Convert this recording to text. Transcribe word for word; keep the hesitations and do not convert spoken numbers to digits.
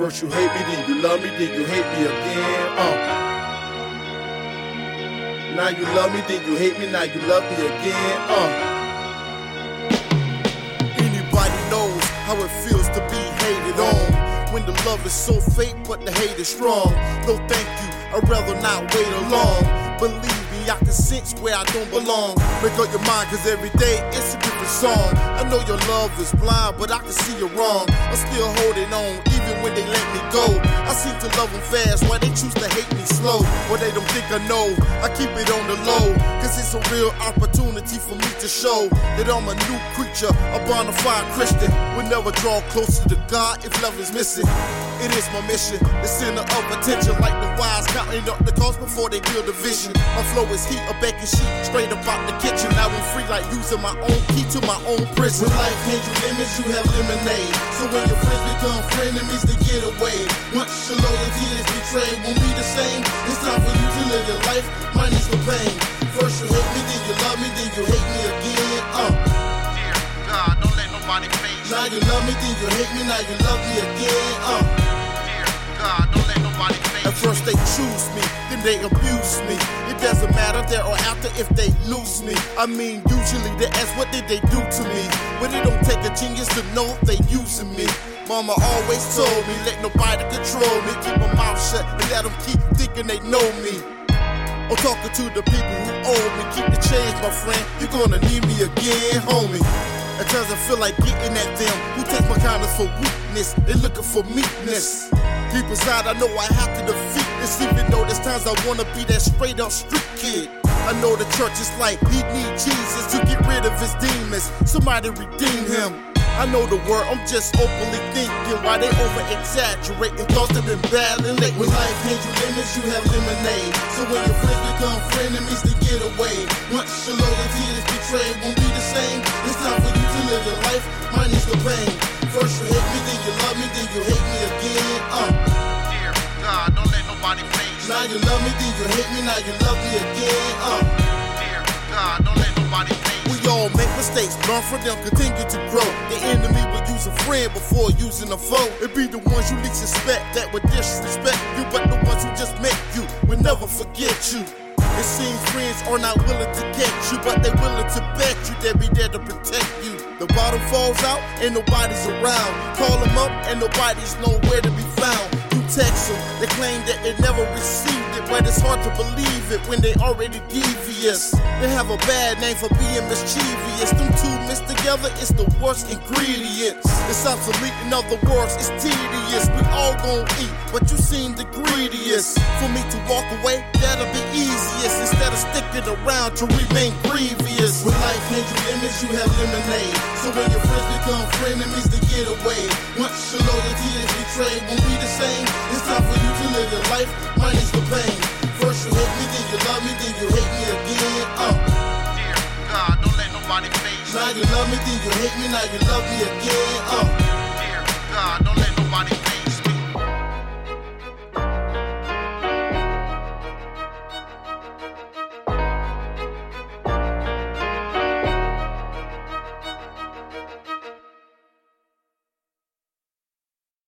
First you hate me, then you love me, then you hate me again. Uh. Now you love me, then you hate me, now you love me again. Uh. Anybody knows how it feels to be hated on, when the love is so fake but the hate is strong. No thank you, I'd rather not wait along. Believe me, I can sense where I don't belong. Make up your mind, cause every day it's a different song. I know your love is blind, but I can see you're wrong. I'm still holding on, even when they let me go. I seem to love them fast, why they choose to hate me slow? But they don't think I know, I keep it on the low, cause it's a real opportunity for me to show that I'm a new creature, a bona fide Christian. Will never draw closer to God if love is missing. It is my mission, the center of attention, like the wise counting up the cost before they build a vision. My flow is heat, a baking sheet, straight up out the kitchen. Now I'm free like using my own key to my own prison. When life hands you lemons, you have lemonade. So when your friends become frenemies, they get away. Once your loyalty is betrayed, won't be the same. It's time for you to live your life, minus the pain. First you hate me, then you love me, then you hate me again. Uh. Dear God, don't let nobody face. Now you love me, then you hate me, now you love me again. Uh. Dear God, don't let nobody face. At first they choose me, then they abuse me. It doesn't matter there or after if they lose me. I mean, usually they ask what did they do to me, but it don't take a genius to know if they using me. Mama always told me, let nobody control me. Keep my mouth shut and let them keep thinking they know me. I'm talking to the people who owe me. Keep the change, my friend, you're gonna need me again, homie. At times I feel like getting at them who take my kindness for weakness. They looking for meekness. Deep inside I know I have to defeat this, even though there's times I wanna be that straight up street kid. I know the church is like, he need Jesus to get rid of his demons. Somebody redeem him. I know the word, I'm just openly thinking why they over exaggerating thoughts that been battling lately. When life hands you lemons, you have lemonade. So when your friends become frenemies, they get away. Once your loyalty is betrayed, won't be the same. It's time for you to live your life, minus the pain. First you hate me, then you love me, then you hate me again. Uh. Dear God, don't let nobody face. Now you love me, then you hate me, now you love me again. Uh. Dear God, don't let nobody face. We all make mistakes, learn from them, continue to grow. The enemy will use a friend before using a foe. It be the ones you least suspect that would disrespect you, but the ones who just met you will never forget you. It seems friends are not willing to get you, but they're willing to bet you they'll be there to protect you. The bottom falls out and nobody's around. Call them up and nobody's nowhere to be found. You text them, they claim that they never received it, but it's hard to believe it when they already devious. They have a bad name for being mischievous. Them two mixed together, it's the worst ingredients. It's obsolete, in other words, it's tedious. We all gon' eat, but you seem the greediest. For me to walk away, that'll be easiest, instead of sticking around to remain grievous. When life hands you lemons, you have lemonade. So when your friends become frenemies, they get away. Once your loyalty is betrayed, won't be the same. It's time for you to live your life, minus the pain. First you hate me, then you love me, then you hate me again. Uh. Dear God, don't let nobody face. Now you love me, then you hate me, now you love me again. Uh.